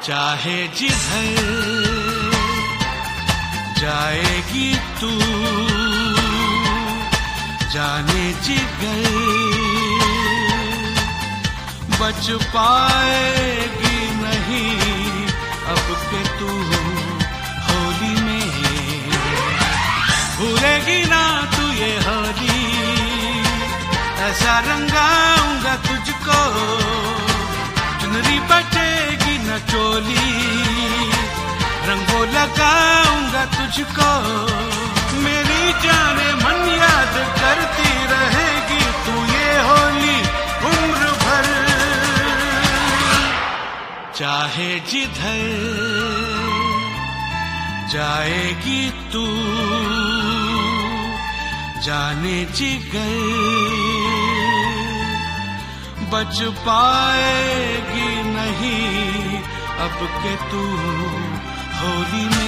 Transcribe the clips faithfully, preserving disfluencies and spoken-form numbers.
चाहे जिधर जाएगी तू जाने जिगर बच पाएगी नहीं अब के तू होली में भूलेगी ना तू ये होली ऐसा रंगाऊंगा तुझको चुनरी बचेगी न चोली रंगो लगाऊंगा तुझको मेरी जाने मन याद करती रहेगी तू ये होली उम्र भर चाहे जिधर जाएगी तू जाने जिगर बच पाएगी नहीं अब के तू होली में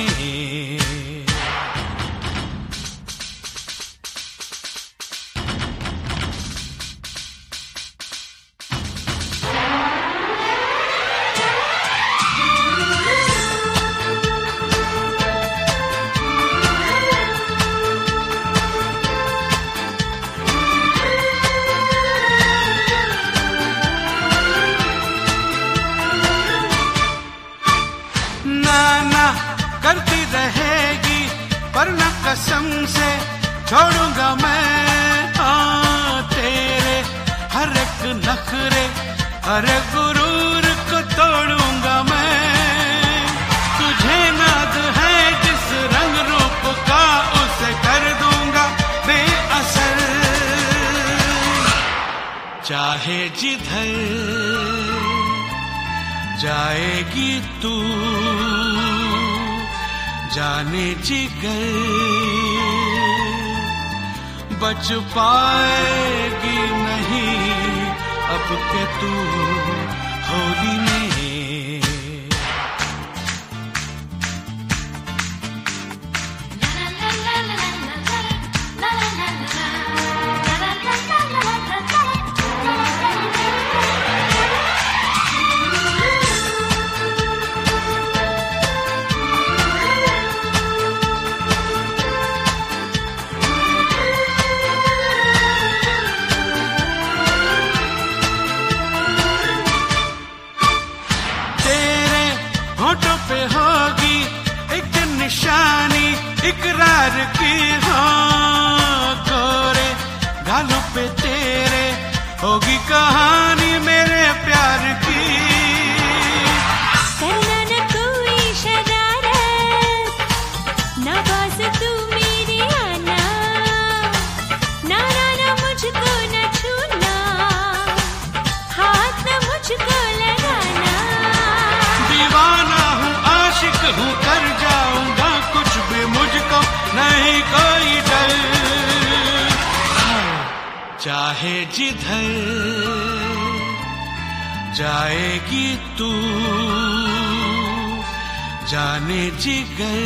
करती रहेगी पर न कसम से छोड़ूंगा मैं हाँ तेरे हर एक नखरे हर एक गुरूर को तोड़ूंगा मैं तुझे नाद है जिस रंग रूप का उसे कर दूंगा बेअसर चाहे जिधर जाएगी तू जाने जिगर बच पाएगी नहीं अब के तू होली में होठों पे होगी एक निशानी इकरार की हाँ गोरे गालों पे तेरे होगी कहानी मेरे प्यार की करना न कोई शरारत ना बाज तू मेरी आना ना ना ना मुझको न छूना हाथ न मुझको लगाना दीवाना हूँ आशिक हूँ कर जाऊंगा कुछ भी मुझको नहीं कोई डर चाहे जिधर जाएगी तू जाने जिगर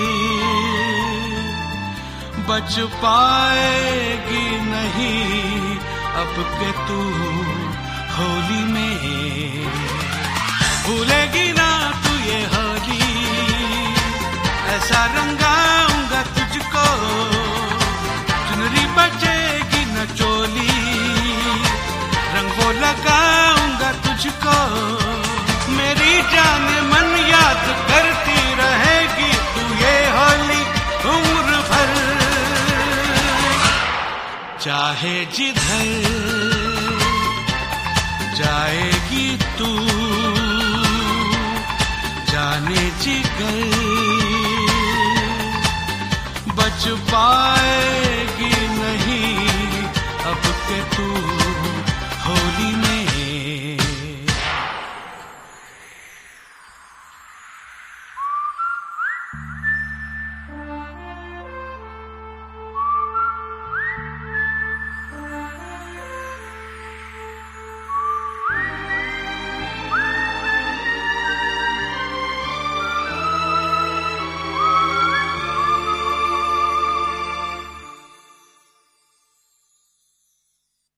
बच पाएगी नहीं अब के तू होली में भूलेगी ना तू ये होली ऐसा रंगाऊंगा तुझको चुनरी बचेगी न चोली रंगो लगाऊंगा तुझको मेरी जान मन याद करती रहेगी तू ये होली उम्र भर चाहे जिधर जाएगी तू जाने जिगर बच पाएगी नहीं अब के तू